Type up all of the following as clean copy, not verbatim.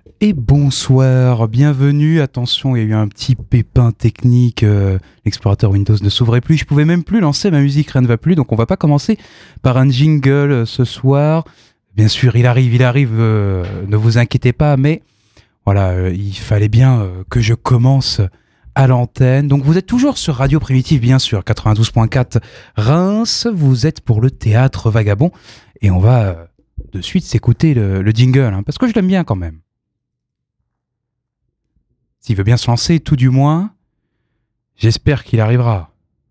Et bonsoir, bienvenue, attention, il y a eu un petit pépin technique, l'explorateur Windows ne s'ouvrait plus, je pouvais même plus lancer ma musique, rien ne va plus, donc on va pas commencer par un jingle ce soir. Bien sûr, il arrive, ne vous inquiétez pas, mais voilà, il fallait bien que je commence à l'antenne. Donc vous êtes toujours sur Radio Primitive, bien sûr, 92.4 Reims, vous êtes pour le Théâtre Vagabond, et on va de suite s'écouter le jingle, parce que je l'aime bien quand même. S'il veut bien se lancer, tout du moins, j'espère qu'il arrivera.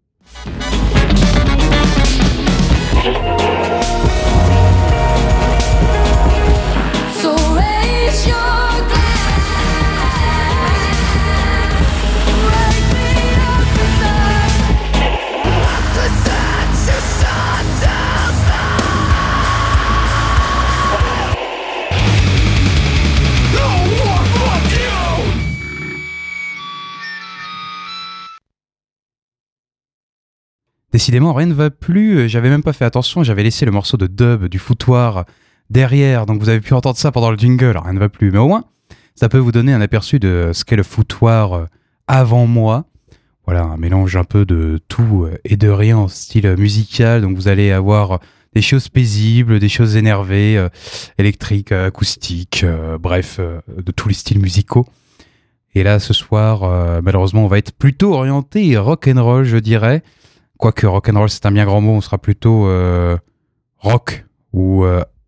Décidément, rien ne va plus, j'avais même pas fait attention, j'avais laissé le morceau de dub du foutoir derrière, donc vous avez pu entendre ça pendant le jingle, rien ne va plus. Mais au moins, ça peut vous donner un aperçu de ce qu'est le foutoir avant moi. Voilà, un mélange un peu de tout et de rien en style musical, donc vous allez avoir des choses paisibles, des choses énervées, électriques, acoustiques, bref, de tous les styles musicaux. Et là, ce soir, malheureusement, on va être plutôt orienté rock'n'roll, je dirais. Quoique rock'n'roll c'est un bien grand mot, on sera plutôt rock ou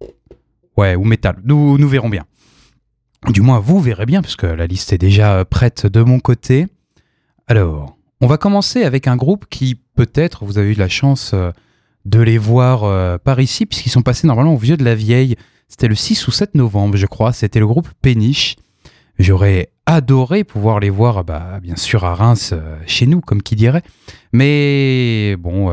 metal. Nous verrons bien. Du moins, vous verrez bien, puisque la liste est déjà prête de mon côté. Alors, on va commencer avec un groupe qui, peut-être, vous avez eu de la chance de les voir par ici, puisqu'ils sont passés normalement au Vieux de la Vieille. C'était le 6 ou 7 novembre, je crois. C'était le groupe Péniche. J'aurais adoré pouvoir les voir, bien sûr, à Reims, chez nous, comme qui dirait. Mais bon,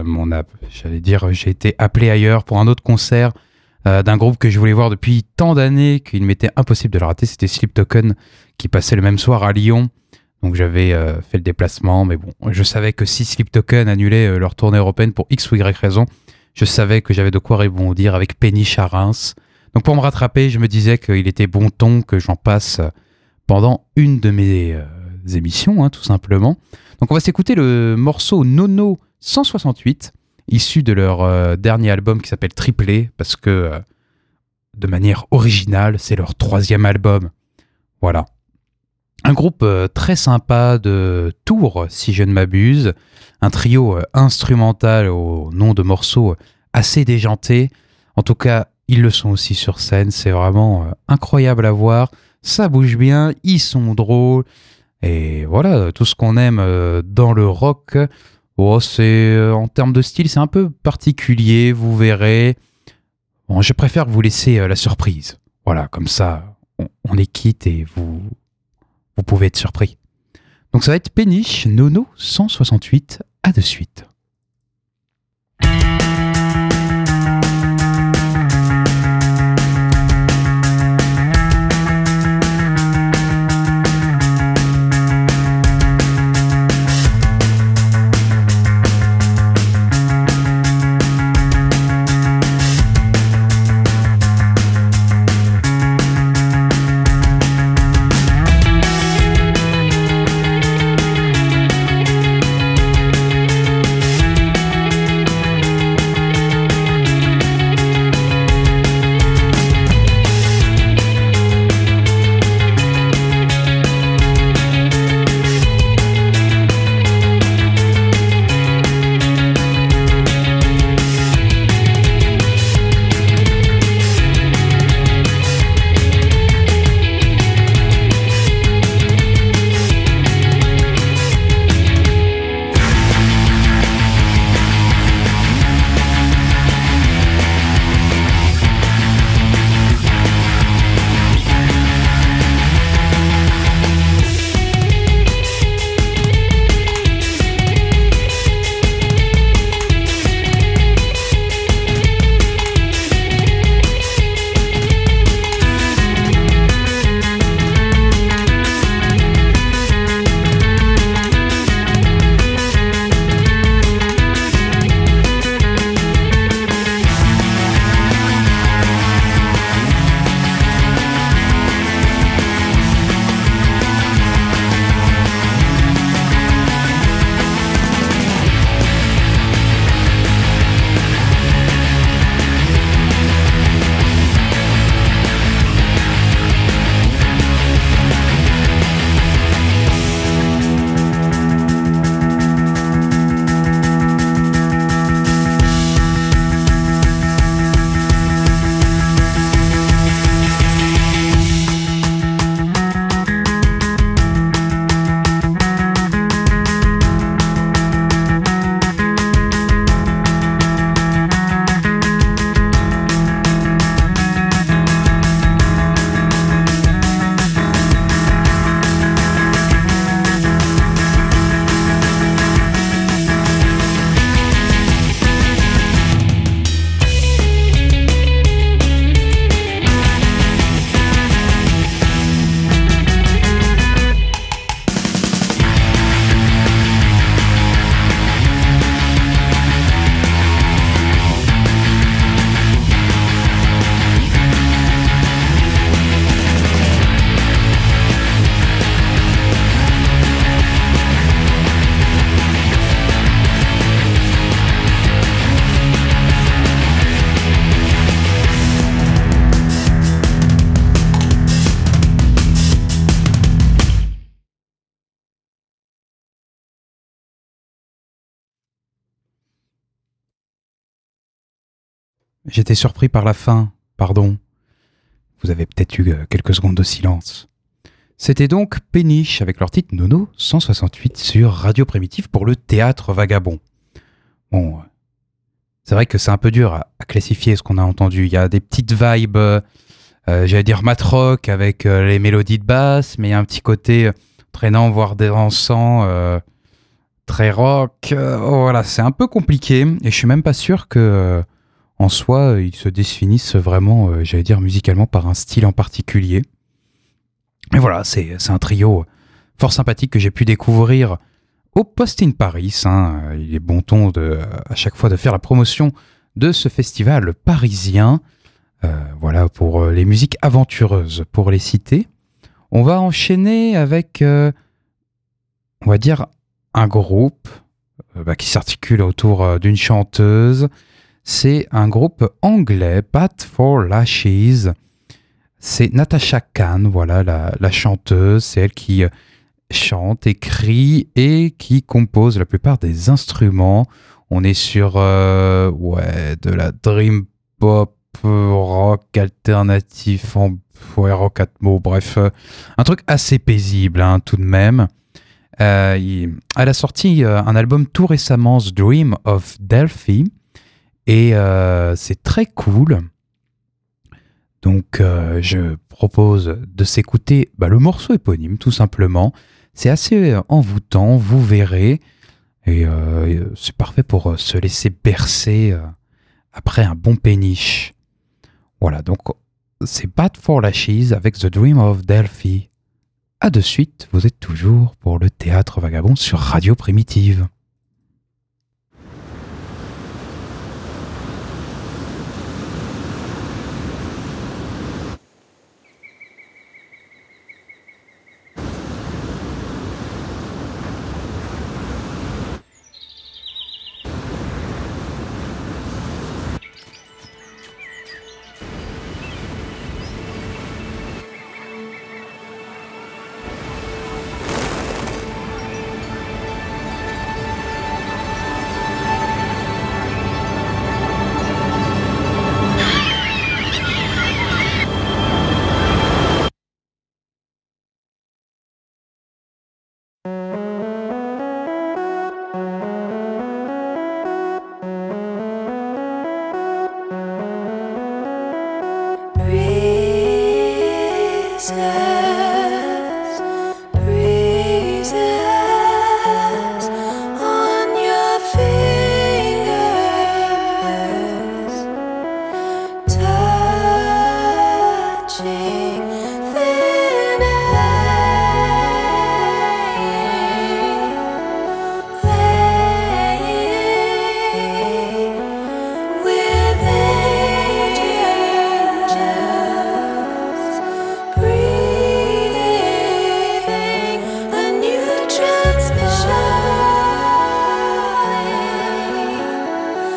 j'ai été appelé ailleurs pour un autre concert d'un groupe que je voulais voir depuis tant d'années qu'il m'était impossible de le rater. C'était Sleep Token qui passait le même soir à Lyon. Donc j'avais fait le déplacement, mais bon, je savais que si Sleep Token annulait leur tournée européenne pour X ou Y raison, je savais que j'avais de quoi rebondir avec Péniche à Reims. Donc pour me rattraper, je me disais qu'il était bon ton que j'en passe pendant une de mes émissions, tout simplement. Donc on va s'écouter le morceau Nono 168, issu de leur dernier album qui s'appelle Triplé, parce que de manière originale, c'est leur 3e album. Voilà. Un groupe très sympa de Tours, si je ne m'abuse. Un trio instrumental au nom de morceaux assez déjantés. En tout cas, ils le sont aussi sur scène, c'est vraiment incroyable à voir, ça bouge bien, ils sont drôles, et voilà, tout ce qu'on aime dans le rock, en termes de style, c'est un peu particulier, vous verrez. Bon, je préfère vous laisser la surprise, voilà, comme ça, on est quitte et vous pouvez être surpris. Donc ça va être Péniche, Nono 168, à de suite. J'étais surpris par la fin, pardon. Vous avez peut-être eu quelques secondes de silence. C'était donc Péniche avec leur titre Nono 168 sur Radio Primitive pour le théâtre vagabond. Bon, c'est vrai que c'est un peu dur à classifier ce qu'on a entendu. Il y a des petites vibes, j'allais dire mat rock avec les mélodies de basse, mais il y a un petit côté traînant, voire dérançant, très rock. Voilà, c'est un peu compliqué et je suis même pas sûr que, en soi, ils se définissent vraiment, j'allais dire musicalement, par un style en particulier. Mais voilà, c'est un trio fort sympathique que j'ai pu découvrir au Post in Paris. Il est bon ton à chaque fois de faire la promotion de ce festival parisien. Voilà, pour les musiques aventureuses, pour les citer. On va enchaîner avec, on va dire, un groupe qui s'articule autour d'une chanteuse. C'est un groupe anglais, Bat for Lashes. C'est Natasha Khan, voilà, la chanteuse. C'est elle qui chante, écrit et qui compose la plupart des instruments. On est sur de la dream pop, rock alternatif, rock atmo, bref, un truc assez paisible tout de même. Elle a sorti un album tout récemment, The Dream of Delphi, et c'est très cool. Donc je propose de s'écouter le morceau éponyme tout simplement. C'est assez envoûtant, vous verrez. Et c'est parfait pour se laisser bercer après un bon péniche. Voilà, donc c'est Bad for Lashes avec The Dream of Delphi. À de suite, vous êtes toujours pour le Théâtre Vagabond sur Radio Primitive.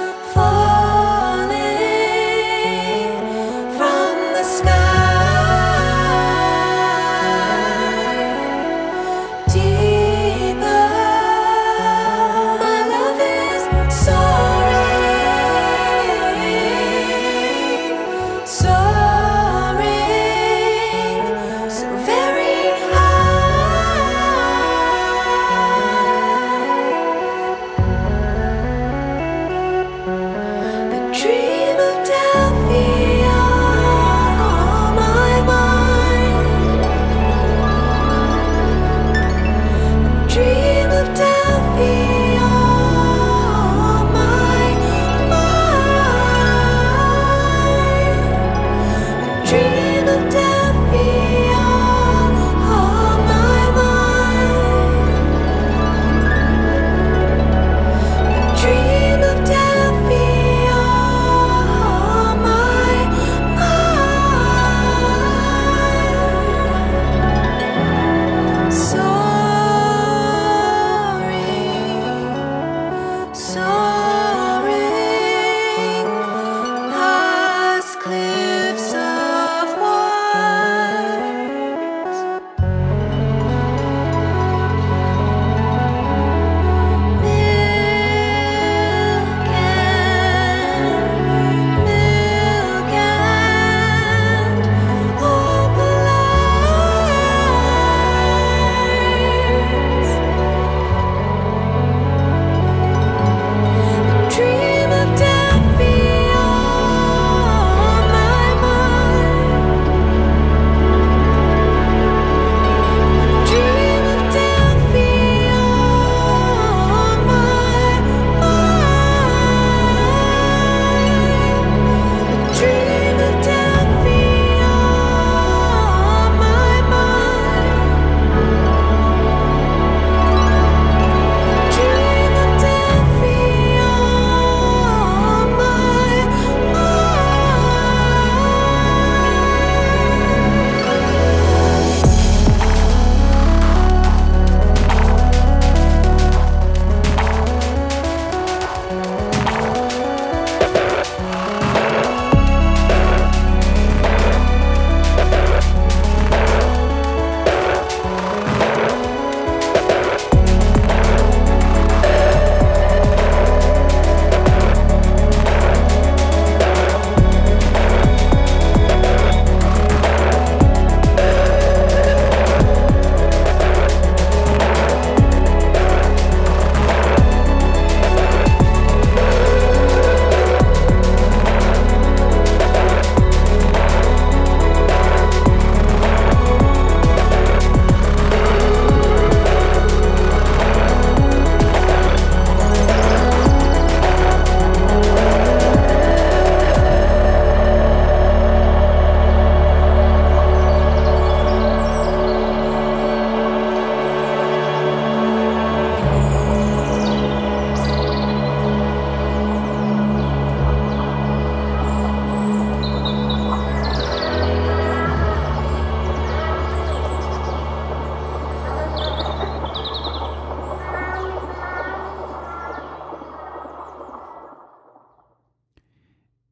Sky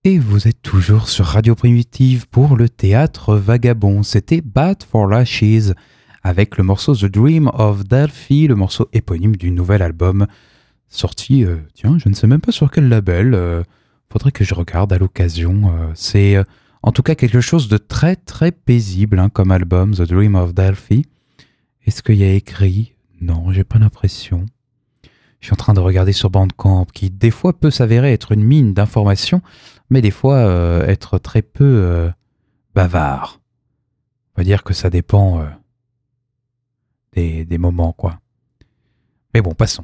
Et vous êtes toujours sur Radio Primitive pour le théâtre vagabond. C'était Bad for Lashes avec le morceau The Dream of Delphi, le morceau éponyme du nouvel album sorti, je ne sais même pas sur quel label, faudrait que je regarde à l'occasion. C'est en tout cas quelque chose de très très paisible comme album, The Dream of Delphi. Est-ce qu'il y a écrit ? Non, j'ai pas l'impression. Je suis en train de regarder sur Bandcamp, qui des fois peut s'avérer être une mine d'informations, mais des fois être très peu bavard. On va dire que ça dépend des moments, quoi. Mais bon, passons.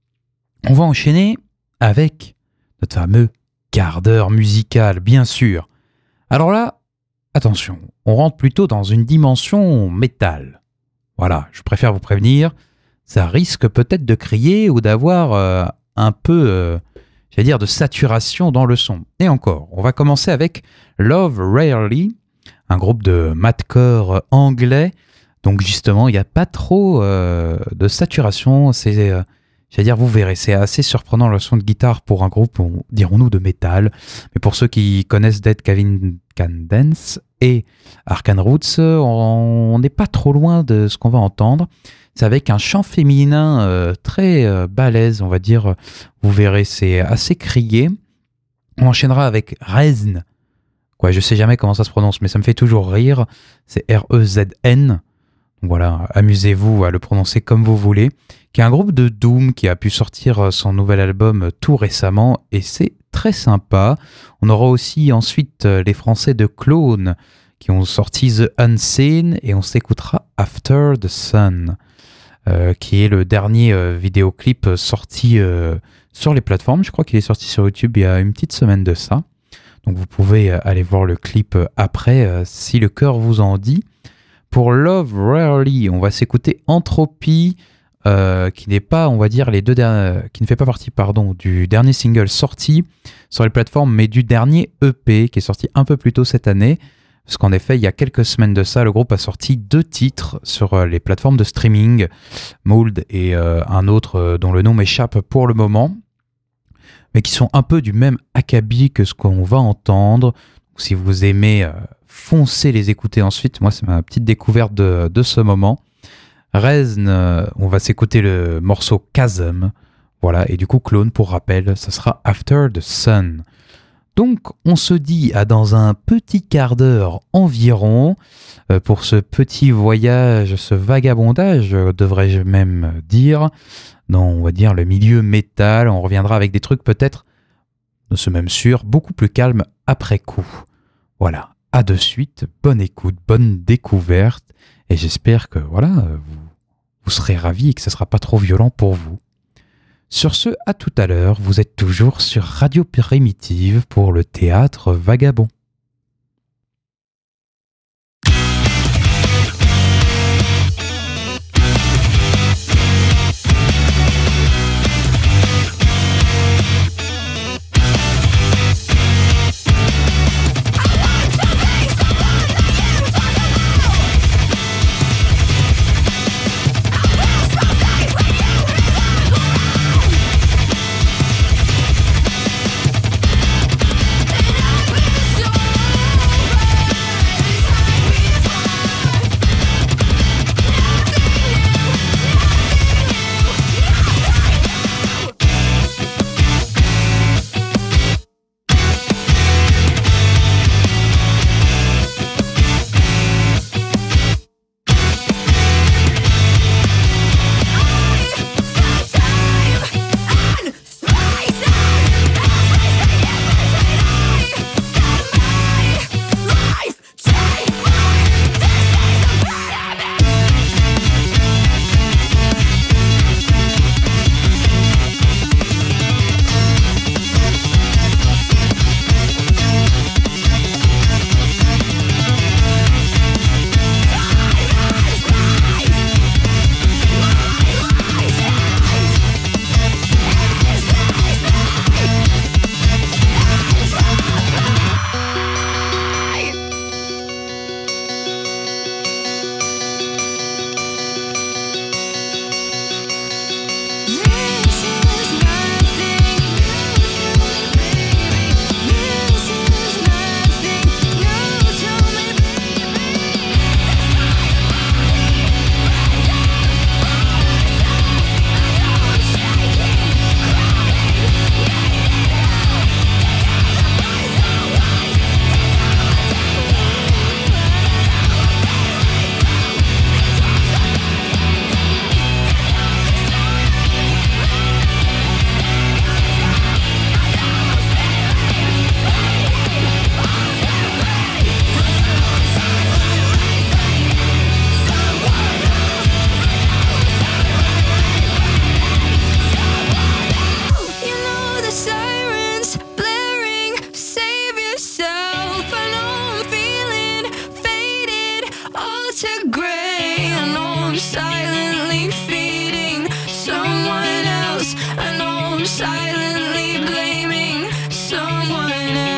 On va enchaîner avec notre fameux quart d'heure musical, bien sûr. Alors là, attention, on rentre plutôt dans une dimension métal. Voilà, je préfère vous prévenir, ça risque peut-être de crier ou d'avoir un peu, de saturation dans le son. Et encore, on va commencer avec Love Rarely, un groupe de mathcore anglais. Donc justement, il n'y a pas trop de saturation. C'est, vous verrez, c'est assez surprenant le son de guitare pour un groupe, dirons-nous, de métal. Mais pour ceux qui connaissent Dead Can Dance et Arcane Roots, on n'est pas trop loin de ce qu'on va entendre. C'est avec un chant féminin très balèze, on va dire. Vous verrez, c'est assez crié. On enchaînera avec Rezn. Quoi, je sais jamais comment ça se prononce, mais ça me fait toujours rire. C'est R-E-Z-N. Donc voilà, amusez-vous à le prononcer comme vous voulez. Qui est un groupe de Doom qui a pu sortir son nouvel album tout récemment. Et c'est très sympa. On aura aussi ensuite les Français de Clone qui ont sorti The Unseen. Et on s'écoutera After the Sun. Qui est le dernier vidéoclip sorti sur les plateformes. Je crois qu'il est sorti sur YouTube il y a une petite semaine de ça. Donc vous pouvez aller voir le clip après si le cœur vous en dit. Pour Love Rarely, on va s'écouter Entropy, qui n'est pas, on va dire, qui ne fait pas partie, du dernier single sorti sur les plateformes, mais du dernier EP qui est sorti un peu plus tôt cette année. Parce qu'en effet, il y a quelques semaines de ça, le groupe a sorti 2 titres sur les plateformes de streaming, Mold et un autre dont le nom m'échappe pour le moment, mais qui sont un peu du même acabit que ce qu'on va entendre. Donc, si vous aimez, foncez les écouter ensuite. Moi, c'est ma petite découverte de ce moment. Rezn, on va s'écouter le morceau Chasm. Voilà, et du coup, Clone, pour rappel, ça sera After the Sun. Donc, on se dit à dans un petit quart d'heure environ pour ce petit voyage, ce vagabondage, devrais-je même dire, dans, on va dire, le milieu métal. On reviendra avec des trucs peut-être, ne suis même sûr, beaucoup plus calmes après coup. Voilà, à de suite, bonne écoute, bonne découverte, et j'espère que vous serez ravis et que ce ne sera pas trop violent pour vous. Sur ce, à tout à l'heure, vous êtes toujours sur Radio Primitive pour le théâtre vagabond. So to gray. I know I'm silently feeding someone else. I know I'm silently blaming someone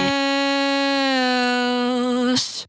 else.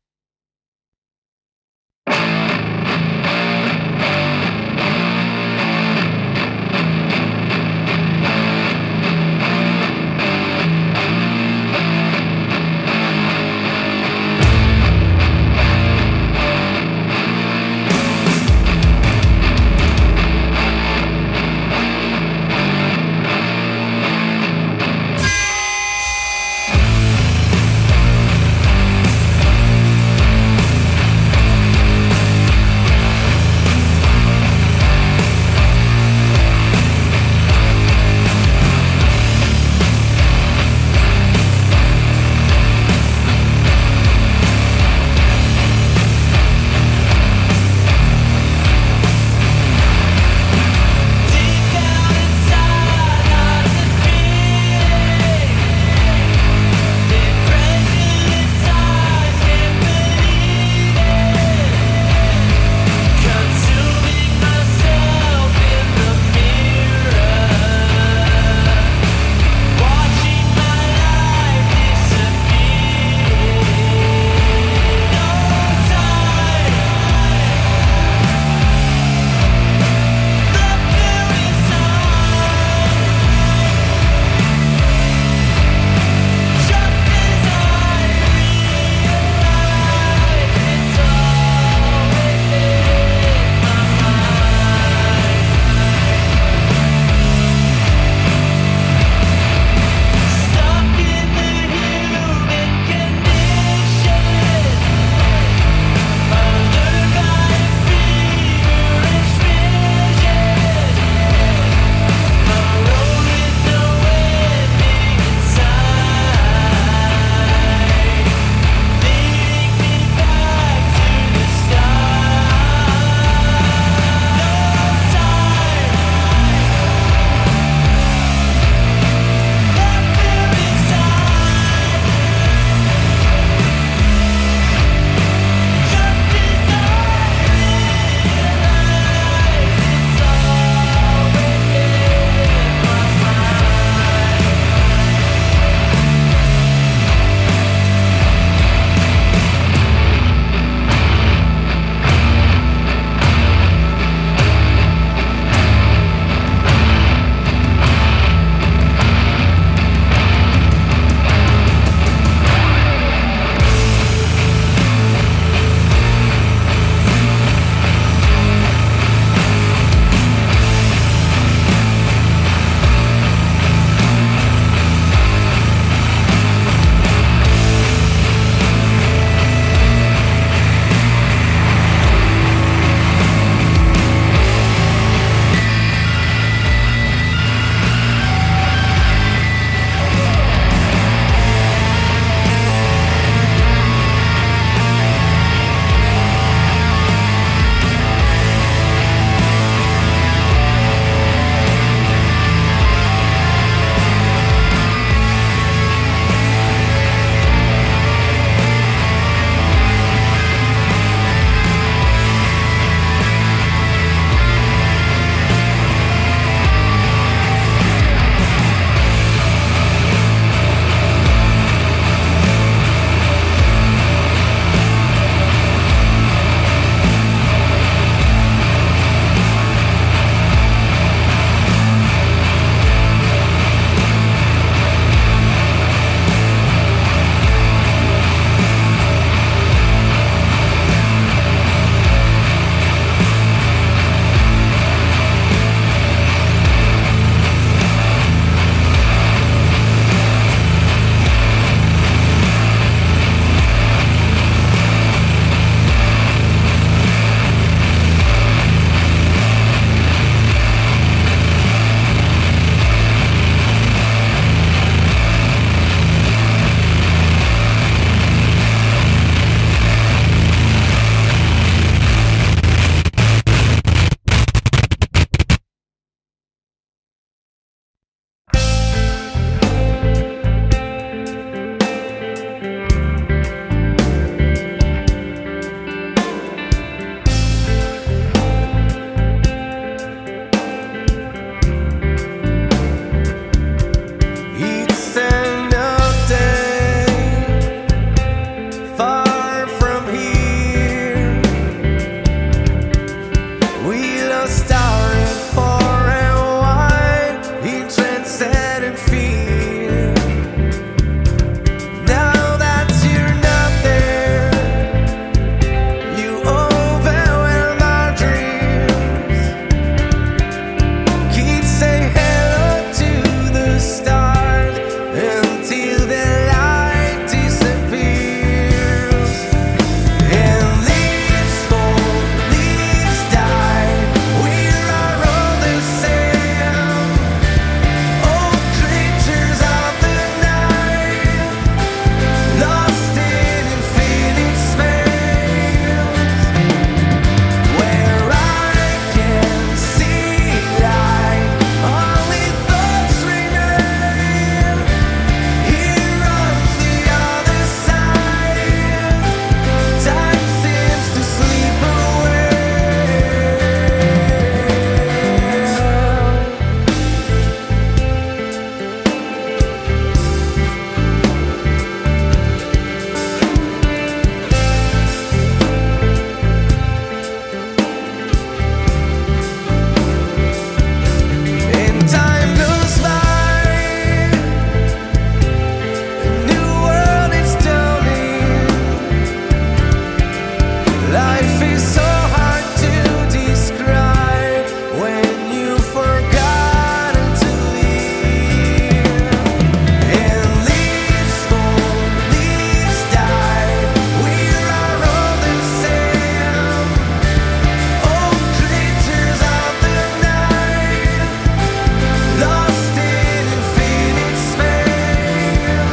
Life is so hard to describe when you've forgotten to live. And leaves fall, leaves die. We are all the same. Old creatures of the night, lost in infinite space,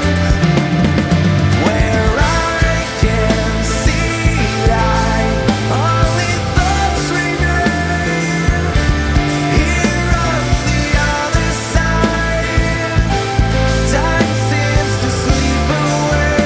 where I can see light, only thoughts remain. Here on the other side, time seems to sleep away.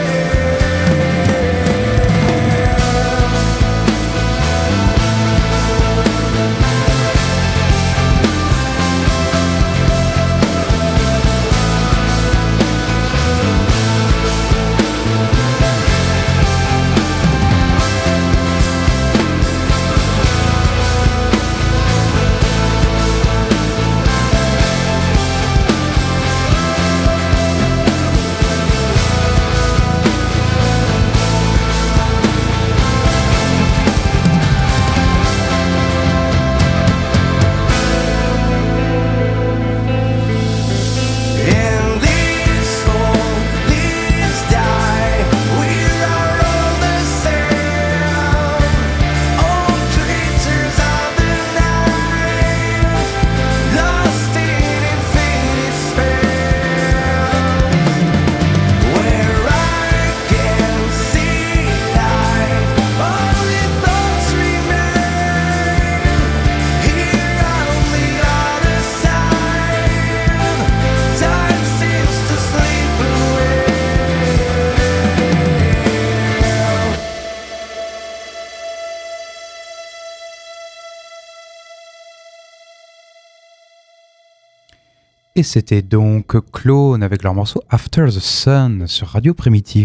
And leaves fall, leaves die. We are all the same. Old creatures of the night, lost in infinite space, where I can see light, only thoughts remain. Here on the other side, time seems to sleep away. Et c'était donc Clone avec leur morceau After the Sun sur Radio Primitive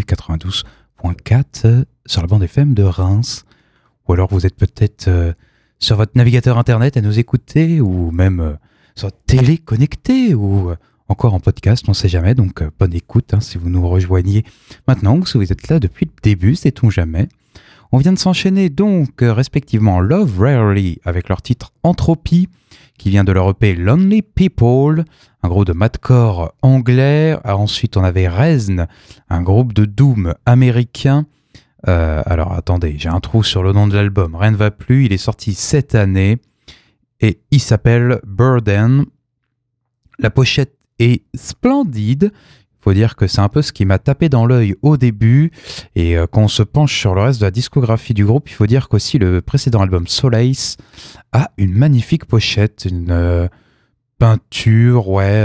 92.4 sur la bande FM de Reims. Ou alors vous êtes peut-être sur votre navigateur internet à nous écouter, ou même sur votre télé connectée, ou encore en podcast, on ne sait jamais. Donc bonne écoute si vous nous rejoignez maintenant, ou si vous êtes là depuis le début, sait-on jamais. On vient de s'enchaîner donc respectivement Love Rarely avec leur titre Entropie, qui vient de leur EP Lonely People, un groupe de madcore anglais. Ensuite, on avait Rezn, un groupe de doom américain. Alors, attendez, j'ai un trou sur le nom de l'album. Rien ne va plus, il est sorti cette année et il s'appelle Burden. La pochette est splendide. Il faut dire que c'est un peu ce qui m'a tapé dans l'œil au début. Et quand on se penche sur le reste de la discographie du groupe, il faut dire qu'aussi le précédent album Solace a une magnifique pochette, une peinture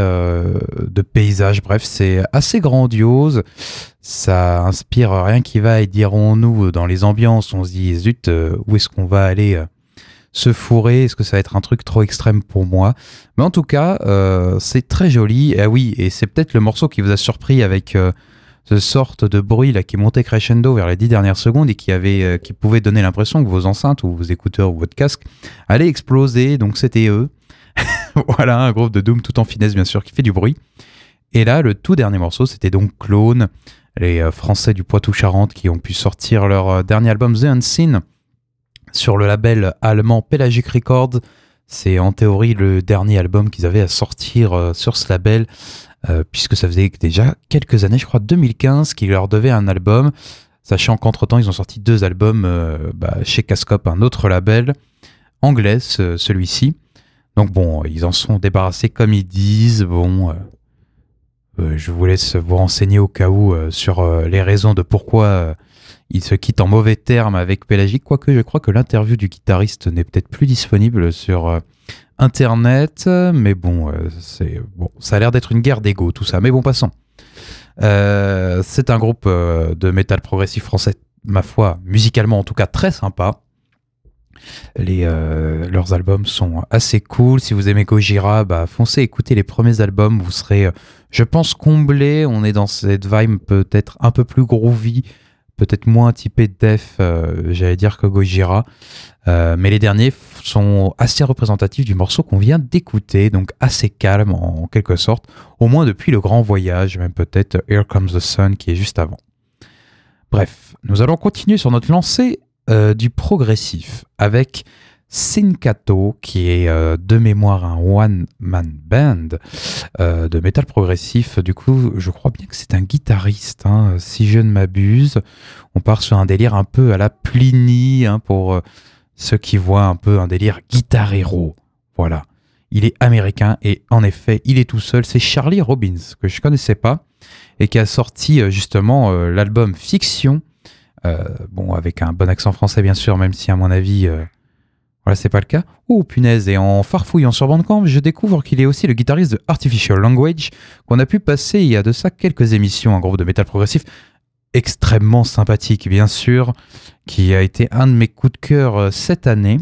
de paysage. Bref, c'est assez grandiose. Ça inspire rien qui va, et dirons-nous, dans les ambiances. On se dit, zut, où est-ce qu'on va aller se fourrer? Est-ce que ça va être un truc trop extrême pour moi? Mais en tout cas, c'est très joli. Et oui, et c'est peut-être le morceau qui vous a surpris avec ce sorte de bruit là qui montait crescendo vers les 10 dernières secondes et qui pouvait donner l'impression que vos enceintes ou vos écouteurs ou votre casque allaient exploser. Donc c'était eux. Voilà, un groupe de doom tout en finesse bien sûr qui fait du bruit. Et là, le tout dernier morceau, c'était donc Clone, les Français du Poitou-Charentes qui ont pu sortir leur dernier album The Unseen sur le label allemand Pelagic Records. C'est en théorie le dernier album qu'ils avaient à sortir sur ce label, puisque ça faisait déjà quelques années, je crois 2015, qu'ils leur devaient un album, sachant qu'entre-temps, ils ont sorti 2 albums chez Cascop, un autre label anglais, celui-ci. Donc bon, ils en sont débarrassés comme ils disent. Bon, je vous laisse vous renseigner au cas où sur les raisons de pourquoi ils se quittent en mauvais termes avec Pelagic, quoique je crois que l'interview du guitariste n'est peut-être plus disponible sur Internet, mais bon, ça a l'air d'être une guerre d'ego tout ça, mais bon, passons. C'est un groupe de métal progressif français, ma foi, musicalement en tout cas très sympa. Leurs albums sont assez cool. Si vous aimez Gojira, foncez écouter les premiers albums, vous serez, je pense, comblé. On est dans cette vibe peut-être un peu plus groovy, peut-être moins typé def, j'allais dire, que Gojira. Mais les derniers sont assez représentatifs du morceau qu'on vient d'écouter, donc assez calme en quelque sorte, au moins depuis le grand voyage, même peut-être Here Comes the Sun qui est juste avant. Bref, nous allons continuer sur notre lancée du progressif avec Sinkato, qui est de mémoire un one-man band de métal progressif. Du coup, je crois bien que c'est un guitariste, hein, si je ne m'abuse. On part sur un délire un peu à la Pliny, hein, pour ceux qui voient un peu un délire guitar hero. Voilà. Il est américain et en effet, il est tout seul. C'est Charlie Robbins, que je ne connaissais pas, et qui a sorti justement l'album Fiction. Bon, avec un bon accent français, bien sûr, même si à mon avis... voilà, c'est pas le cas. Oh, punaise, et en farfouillant sur Bandcamp, je découvre qu'il est aussi le guitariste de Artificial Language, qu'on a pu passer il y a de ça quelques émissions, un groupe de métal progressif extrêmement sympathique, bien sûr, qui a été un de mes coups de cœur cette année.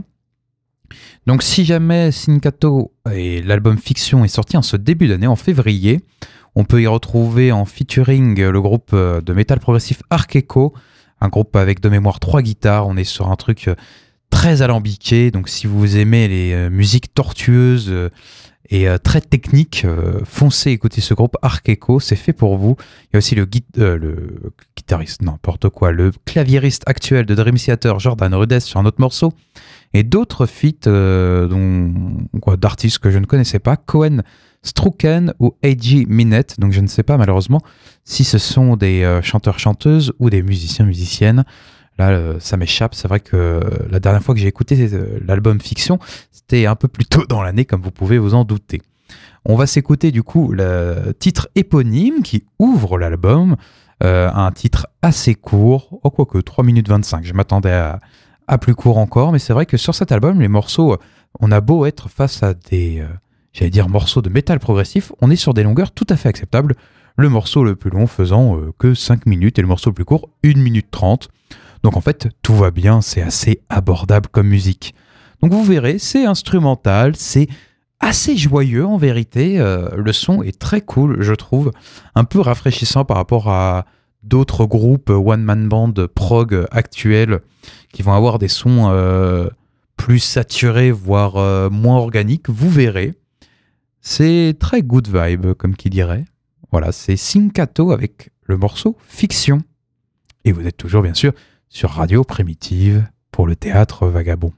Donc, si jamais Sinkato et l'album Fiction est sorti en ce début d'année, en février, on peut y retrouver en featuring le groupe de métal progressif Arc Echo, un groupe avec de mémoire 3 guitares. On est sur un truc... très alambiqué, donc si vous aimez les musiques tortueuses et très techniques, foncez écouter ce groupe Arc Echo, c'est fait pour vous. Il y a aussi le guitariste, n'importe quoi, le claviériste actuel de Dream Theater, Jordan Rudess, sur un autre morceau, et d'autres feats d'artistes que je ne connaissais pas, Cohen Strucken ou A.G. Minette, donc je ne sais pas malheureusement si ce sont des chanteurs-chanteuses ou des musiciens-musiciennes. Là, ça m'échappe. C'est vrai que la dernière fois que j'ai écouté l'album Fiction, c'était un peu plus tôt dans l'année, comme vous pouvez vous en douter. On va s'écouter du coup le titre éponyme qui ouvre l'album, un titre assez court, quoique 3 minutes 25. Je m'attendais à plus court encore, mais c'est vrai que sur cet album, les morceaux, on a beau être face à des, morceaux de métal progressif, on est sur des longueurs tout à fait acceptables. Le morceau le plus long faisant que 5 minutes et le morceau le plus court 1 minute 30. Donc en fait, tout va bien, c'est assez abordable comme musique. Donc vous verrez, c'est instrumental, c'est assez joyeux en vérité. Le son est très cool, je trouve. Un peu rafraîchissant par rapport à d'autres groupes one-man band prog actuels qui vont avoir des sons plus saturés, voire moins organiques. Vous verrez. C'est très good vibe, comme qui dirait. Voilà, c'est Sinkato avec le morceau Fiction. Et vous êtes toujours, bien sûr, sur Radio Primitive pour le théâtre vagabond.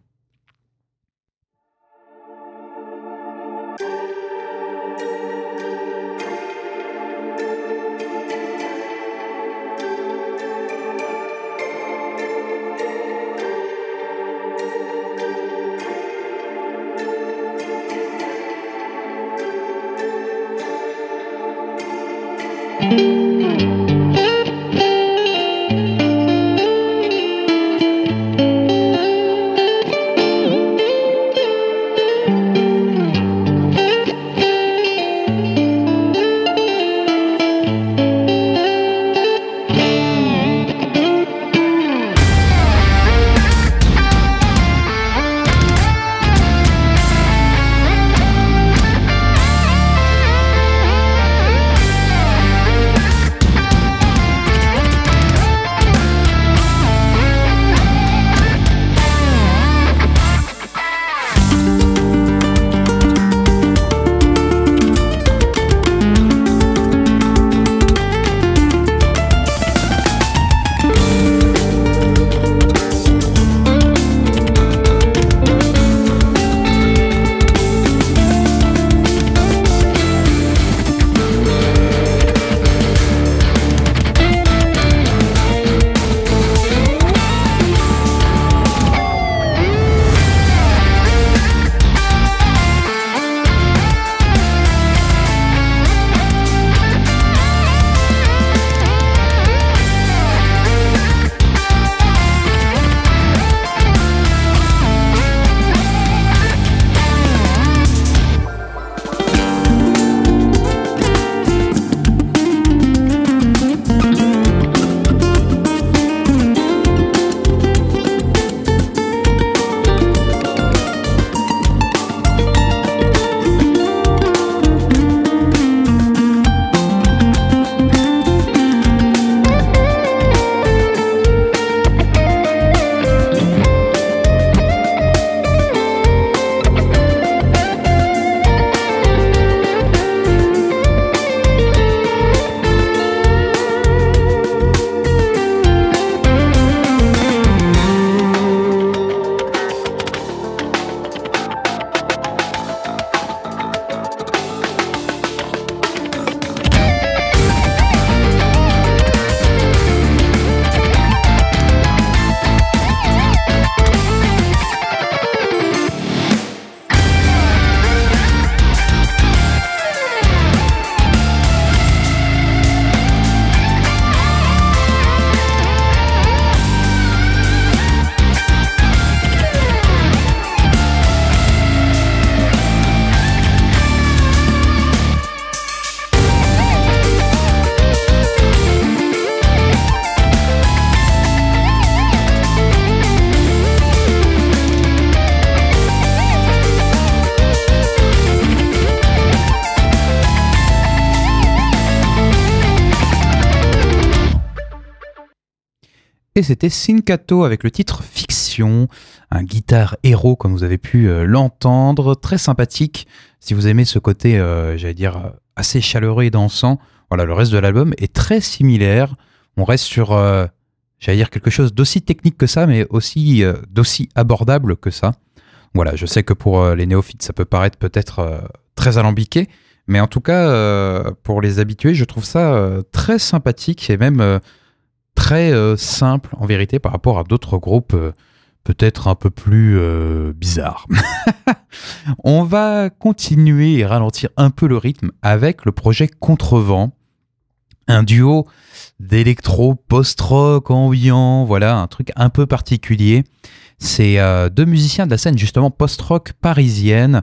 Et c'était Sinkato avec le titre Fiction, un guitare héros comme vous avez pu l'entendre, très sympathique. Si vous aimez ce côté, assez chaleureux et dansant, voilà, le reste de l'album est très similaire. On reste sur, quelque chose d'aussi technique que ça, mais aussi d'aussi abordable que ça. Voilà, je sais que pour les néophytes, ça peut paraître peut-être très alambiqué, mais en tout cas, pour les habitués, je trouve ça très sympathique et même très simple en vérité par rapport à d'autres groupes peut-être un peu plus bizarres. On va continuer et ralentir un peu le rythme avec le projet Contrevent, un duo d'électro post-rock ambiant, voilà, un truc un peu particulier. C'est deux musiciens de la scène justement post-rock parisienne.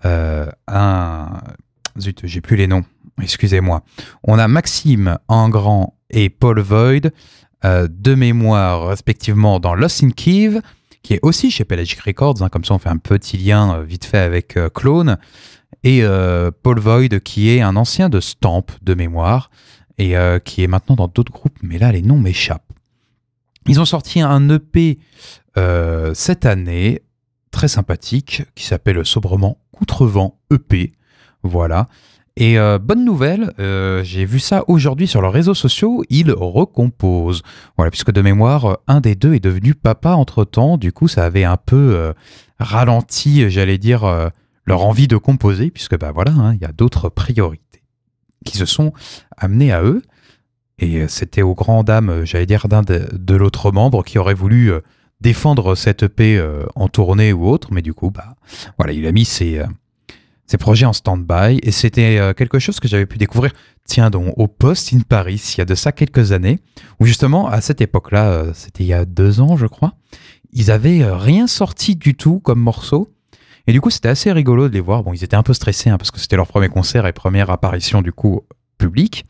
Zut, j'ai plus les noms, excusez-moi. On a Maxime Engrand et Paul Void, de mémoire respectivement dans Lost in Kiev, qui est aussi chez Pelagic Records, hein, comme ça on fait un petit lien vite fait avec Clone, et Paul Void qui est un ancien de Stamp de mémoire, et qui est maintenant dans d'autres groupes, mais là les noms m'échappent. Ils ont sorti un EP cette année, très sympathique, qui s'appelle sobrement Contrevent EP, voilà. Et bonne nouvelle, j'ai vu ça aujourd'hui sur leurs réseaux sociaux, ils recomposent. Voilà, puisque de mémoire, un des deux est devenu papa entre-temps, du coup ça avait un peu ralenti, leur envie de composer, puisque voilà, hein, y a d'autres priorités qui se sont amenées à eux. Et c'était aux grandes dames, d'un de l'autre membre qui aurait voulu défendre cette EP en tournée ou autre, mais du coup, voilà, il a mis ses projets en stand-by, et c'était quelque chose que j'avais pu découvrir, tiens donc, au Post in Paris, il y a de ça quelques années, où justement, à cette époque-là, c'était il y a 2 ans, je crois, ils avaient rien sorti du tout comme morceau, et du coup, c'était assez rigolo de les voir. Bon, ils étaient un peu stressés, hein, parce que c'était leur premier concert et première apparition, du coup, publique.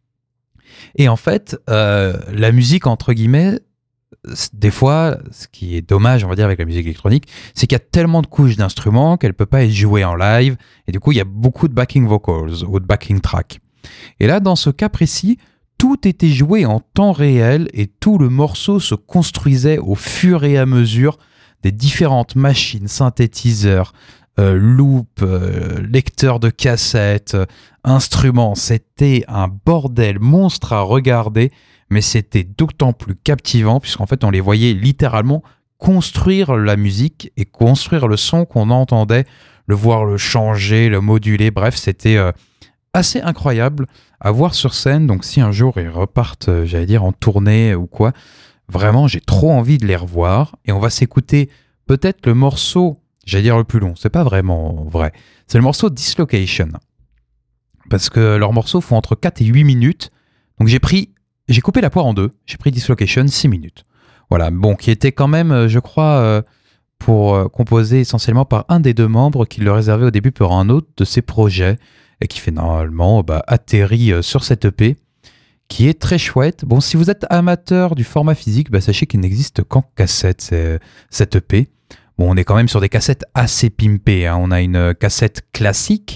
Et en fait, la musique, entre guillemets, des fois, ce qui est dommage, on va dire, avec la musique électronique, c'est qu'il y a tellement de couches d'instruments qu'elle ne peut pas être jouée en live. Et du coup, il y a beaucoup de backing vocals ou de backing track. Et là, dans ce cas précis, tout était joué en temps réel et tout le morceau se construisait au fur et à mesure des différentes machines, synthétiseurs, loop, lecteurs de cassettes, instruments. C'était un bordel monstre à regarder, mais c'était d'autant plus captivant puisqu'en fait on les voyait littéralement construire la musique et construire le son qu'on entendait, le voir le changer, le moduler, bref, c'était assez incroyable à voir sur scène. Donc si un jour ils repartent, en tournée ou quoi, vraiment j'ai trop envie de les revoir, et on va s'écouter peut-être le morceau, le plus long, c'est pas vraiment vrai, c'est le morceau Dislocation, parce que leurs morceaux font entre 4 et 8 minutes, donc j'ai coupé la poire en deux, j'ai pris Dislocation 6 minutes. Voilà, bon, qui était quand même, je crois, composé essentiellement par un des deux membres qui le réservait au début pour un autre de ses projets, et qui finalement atterrit sur cette EP, qui est très chouette. Bon, si vous êtes amateur du format physique, sachez qu'il n'existe qu'en cassette, cette EP. Bon, on est quand même sur des cassettes assez pimpées, hein. On a une cassette classique,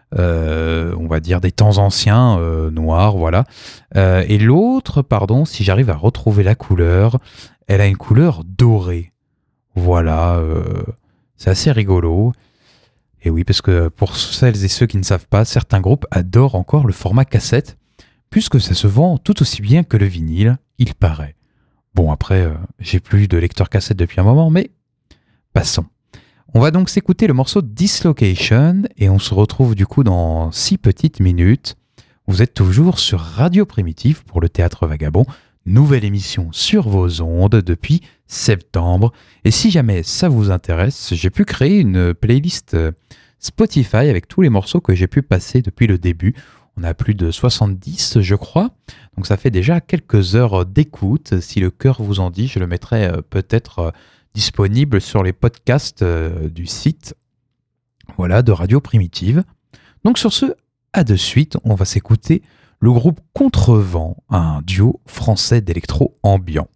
on va dire des temps anciens, noirs, voilà. Et l'autre, si j'arrive à retrouver la couleur, elle a une couleur dorée. Voilà, c'est assez rigolo. Et oui, parce que pour celles et ceux qui ne savent pas, certains groupes adorent encore le format cassette, puisque ça se vend tout aussi bien que le vinyle, il paraît. Bon, après, j'ai plus de lecteur cassette depuis un moment, mais passons. On va donc s'écouter le morceau Dislocation, et on se retrouve du coup dans 6 petites minutes. Vous êtes toujours sur Radio Primitive pour le Théâtre Vagabond, nouvelle émission sur vos ondes depuis septembre. Et si jamais ça vous intéresse, j'ai pu créer une playlist Spotify avec tous les morceaux que j'ai pu passer depuis le début. On a plus de 70, je crois. Donc ça fait déjà quelques heures d'écoute. Si le cœur vous en dit, je le mettrai peut-être disponible sur les podcasts du site, voilà, de Radio Primitive. Donc sur ce, à de suite, on va s'écouter le groupe Contrevent, un duo français d'électro ambiant.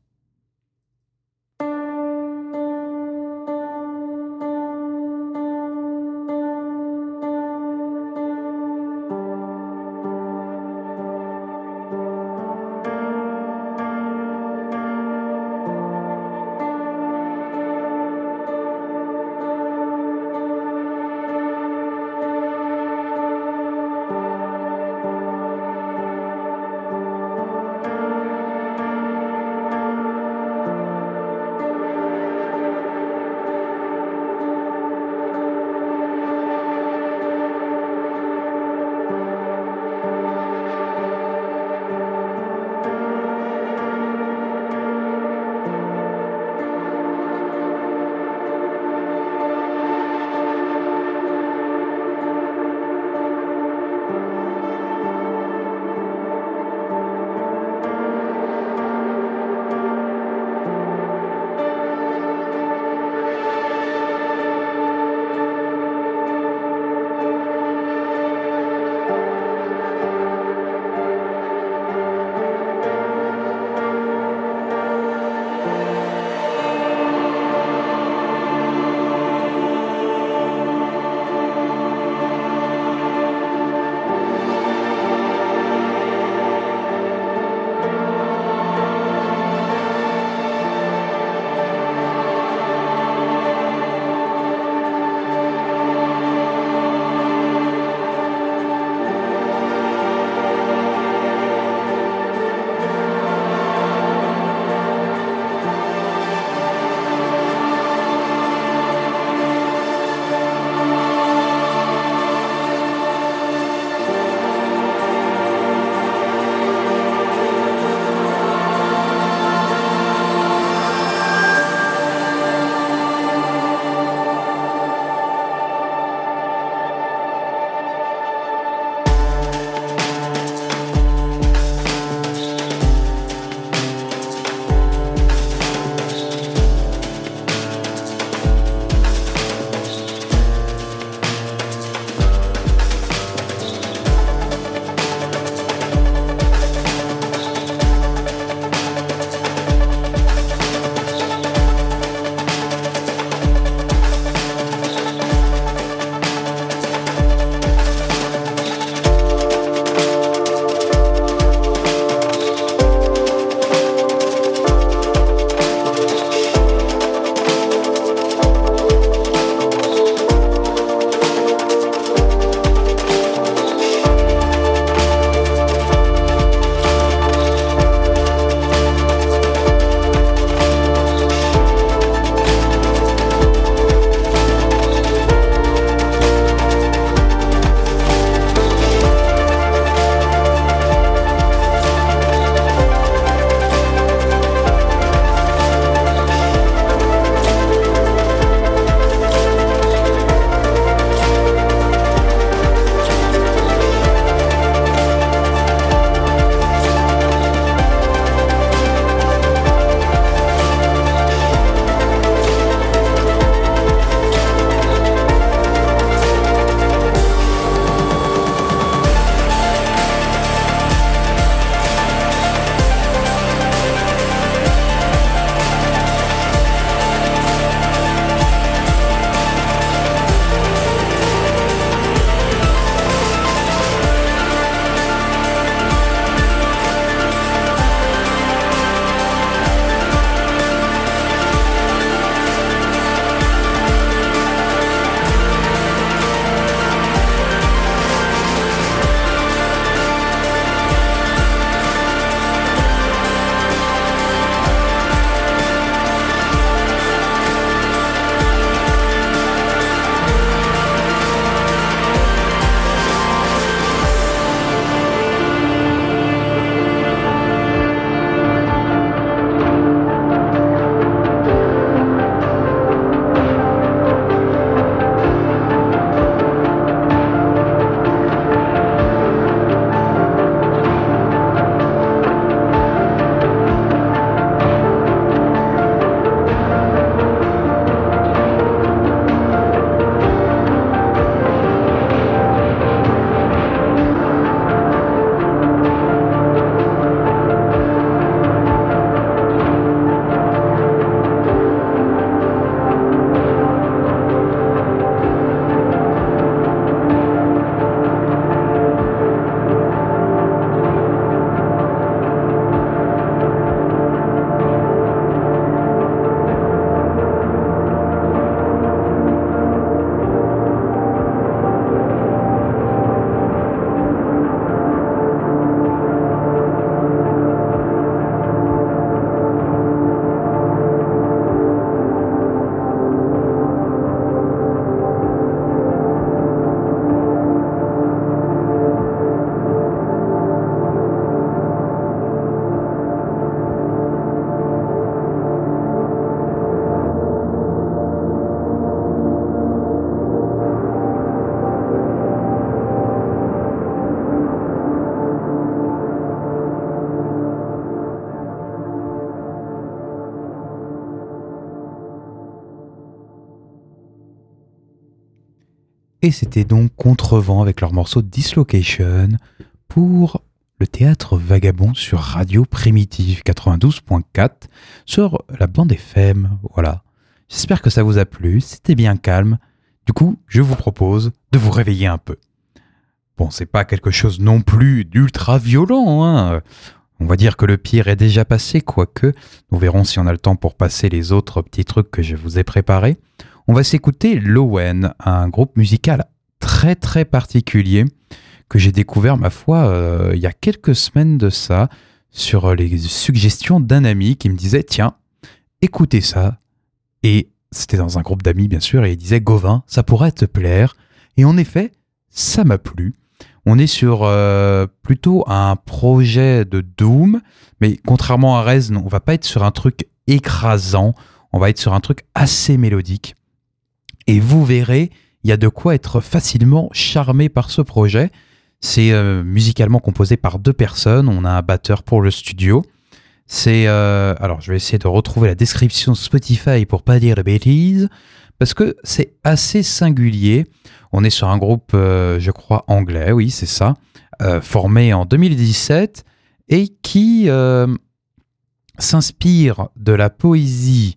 Et c'était donc Contrevent avec leur morceau Dislocation pour le théâtre vagabond sur Radio Primitive 92.4 sur la bande FM. Voilà. J'espère que ça vous a plu. C'était bien calme. Du coup, je vous propose de vous réveiller un peu. Bon, c'est pas quelque chose non plus d'ultra violent, hein. On va dire que le pire est déjà passé, quoique nous verrons si on a le temps pour passer les autres petits trucs que je vous ai préparés. On va s'écouter Lowen, un groupe musical très très particulier que j'ai découvert, ma foi, il y a quelques semaines de ça, sur les suggestions d'un ami qui me disait « Tiens, écoutez ça ». Et c'était dans un groupe d'amis, bien sûr, et il disait « Gauvin, ça pourrait te plaire ». Et en effet, ça m'a plu. On est sur plutôt un projet de Doom, mais contrairement à Rez, on va pas être sur un truc écrasant, on va être sur un truc assez mélodique. Et vous verrez, il y a de quoi être facilement charmé par ce projet. C'est musicalement composé par 2 personnes, on a un batteur pour le studio. C'est alors je vais essayer de retrouver la description Spotify pour pas dire de bêtises, parce que c'est assez singulier. On est sur un groupe, je crois, anglais, oui, c'est ça, formé en 2017 et qui s'inspire de la poésie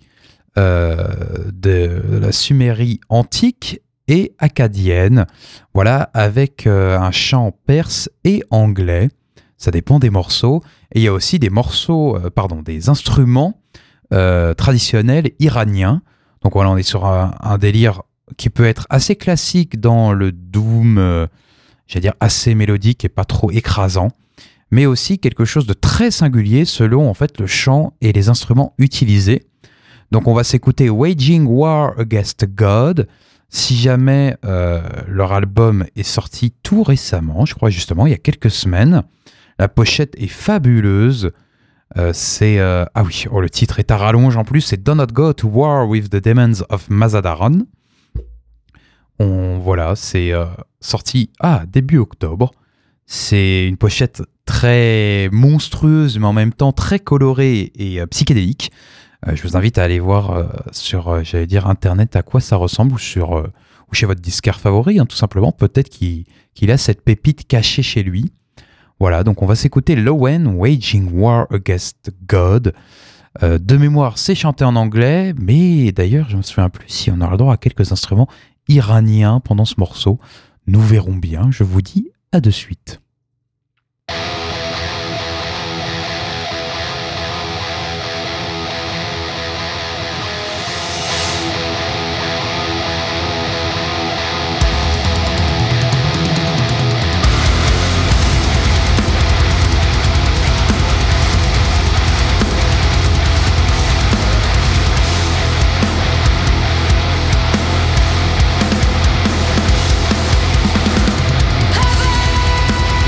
de la Sumérie antique et acadienne, voilà, avec un chant perse et anglais. Ça dépend des morceaux. Et il y a aussi des morceaux, des instruments traditionnels iraniens. Donc voilà, on est sur un délire qui peut être assez classique dans le doom, j'allais dire assez mélodique et pas trop écrasant, mais aussi quelque chose de très singulier selon en fait le chant et les instruments utilisés. Donc on va s'écouter Waging War Against God. Si jamais leur album est sorti tout récemment, je crois justement il y a quelques semaines, la pochette est fabuleuse. Le titre est à rallonge en plus, c'est Do Not Go to War with the Demons of Mazadaran. C'est sorti début octobre. C'est une pochette très monstrueuse, mais en même temps très colorée et psychédélique. Je vous invite à aller voir sur, Internet à quoi ça ressemble, ou chez votre disquaire favori, hein, tout simplement. Peut-être qu'il a cette pépite cachée chez lui. Voilà, donc on va s'écouter Lowen, Waging War Against God. De mémoire, c'est chanté en anglais, mais d'ailleurs, je me souviens plus si on aura le droit à quelques instruments iraniens pendant ce morceau. Nous verrons bien, je vous dis à de suite. Heaven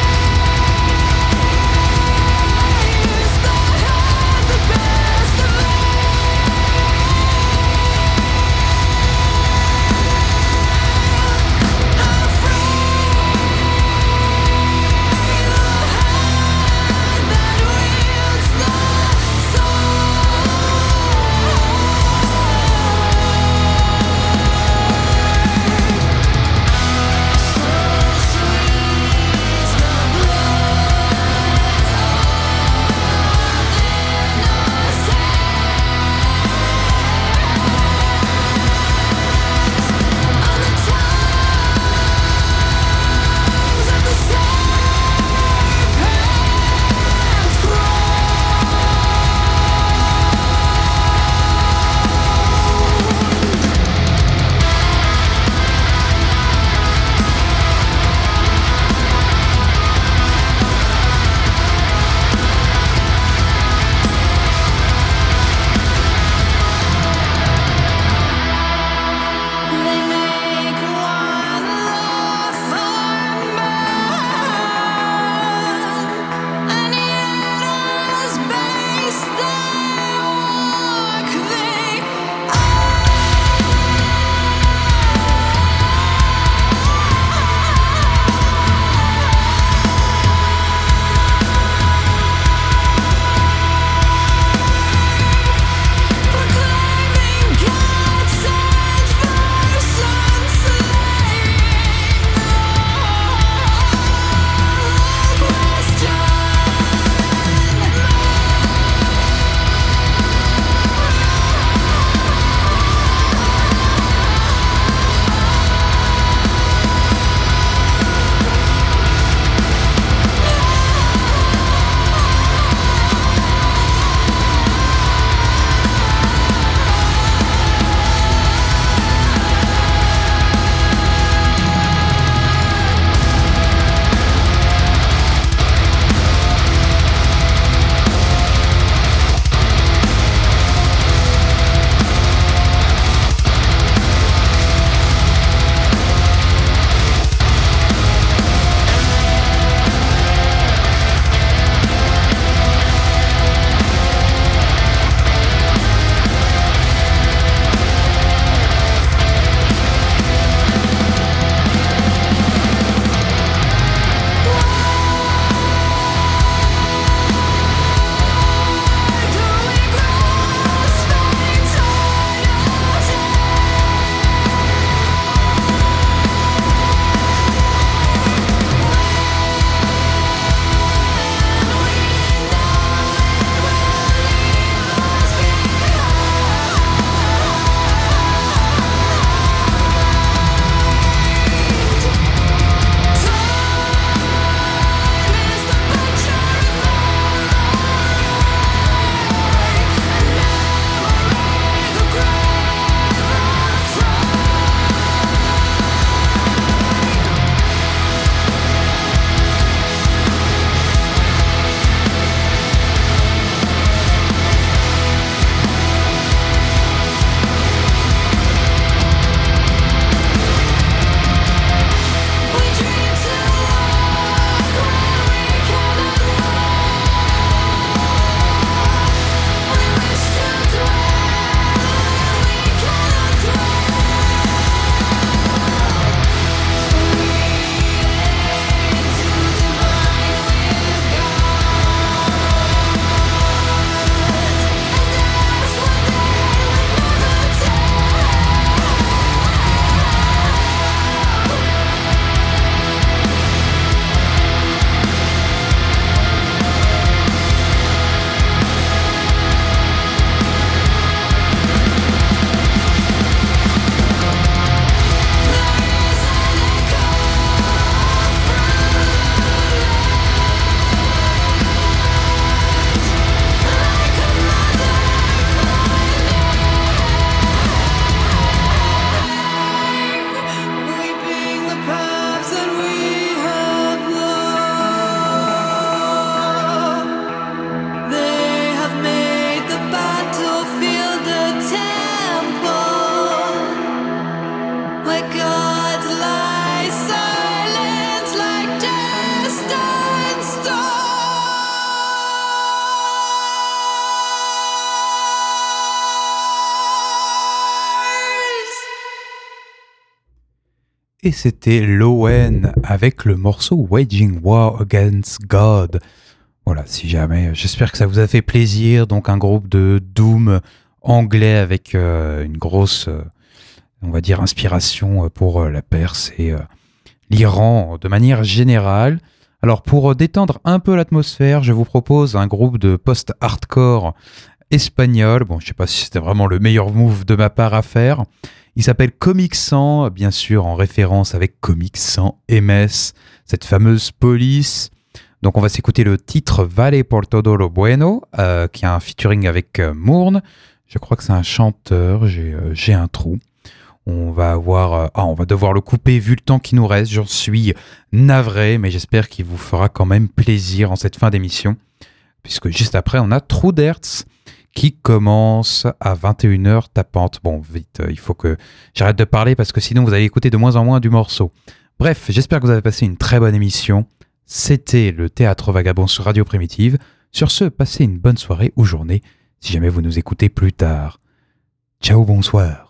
et c'était Lowen avec le morceau Waging War Against God. Voilà, si jamais, j'espère que ça vous a fait plaisir. Donc un groupe de doom anglais avec une grosse, on va dire, inspiration pour la Perse et l'Iran de manière générale. Alors pour détendre un peu l'atmosphère, je vous propose un groupe de post-hardcore espagnol. Bon, je sais pas si c'était vraiment le meilleur move de ma part à faire. Il s'appelle Comic Sans, bien sûr en référence avec Comic Sans MS, cette fameuse police. Donc on va s'écouter le titre Vale por todo lo bueno, qui a un featuring avec Mourne. Je crois que c'est un chanteur, j'ai un trou. On va devoir le couper vu le temps qui nous reste. J'en suis navré, mais j'espère qu'il vous fera quand même plaisir en cette fin d'émission. Puisque juste après, on a True Derts qui commence à 21h tapante. Bon, vite, il faut que j'arrête de parler parce que sinon vous allez écouter de moins en moins du morceau. Bref, j'espère que vous avez passé une très bonne émission. C'était le Théâtre Vagabond sur Radio Primitive. Sur ce, passez une bonne soirée ou journée si jamais vous nous écoutez plus tard. Ciao, bonsoir.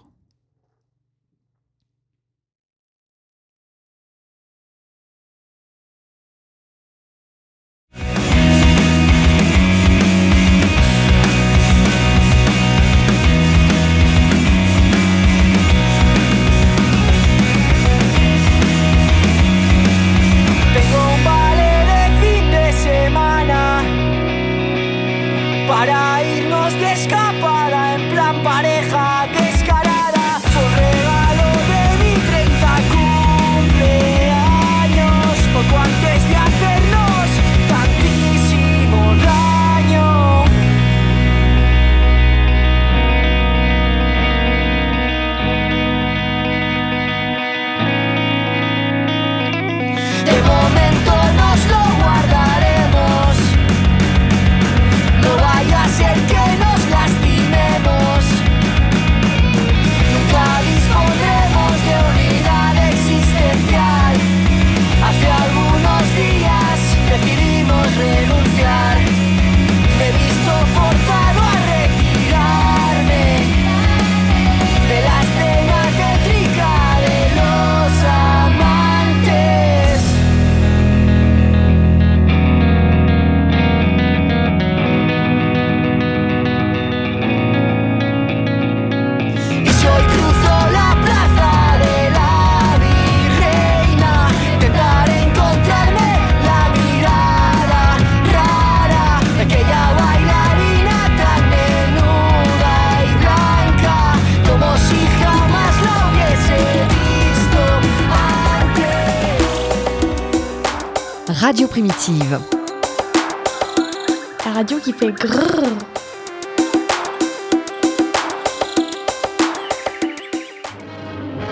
Tengo un vale de fin de semana para irnos de escapada en plan pareja descarada. Fue un regalo de mi 30 cumpleaños, poco antes de hacernos tantísimo daño. De momento nos lo guardaremos. No vaya a ser que nos lastimemos. Nunca dispondremos de unidad existencial. Hace algunos días decidimos renunciar. Me he visto forzado a retirarme de la escena tétrica de los amantes. Y si hoy cruzo la plaza de la Virreina, intentaré encontrarme la mirada rara de aquella bailarina tan menuda y blanca, como si jamás la hubiese visto antes. Radio Primitive. La radio qui fait grrrr.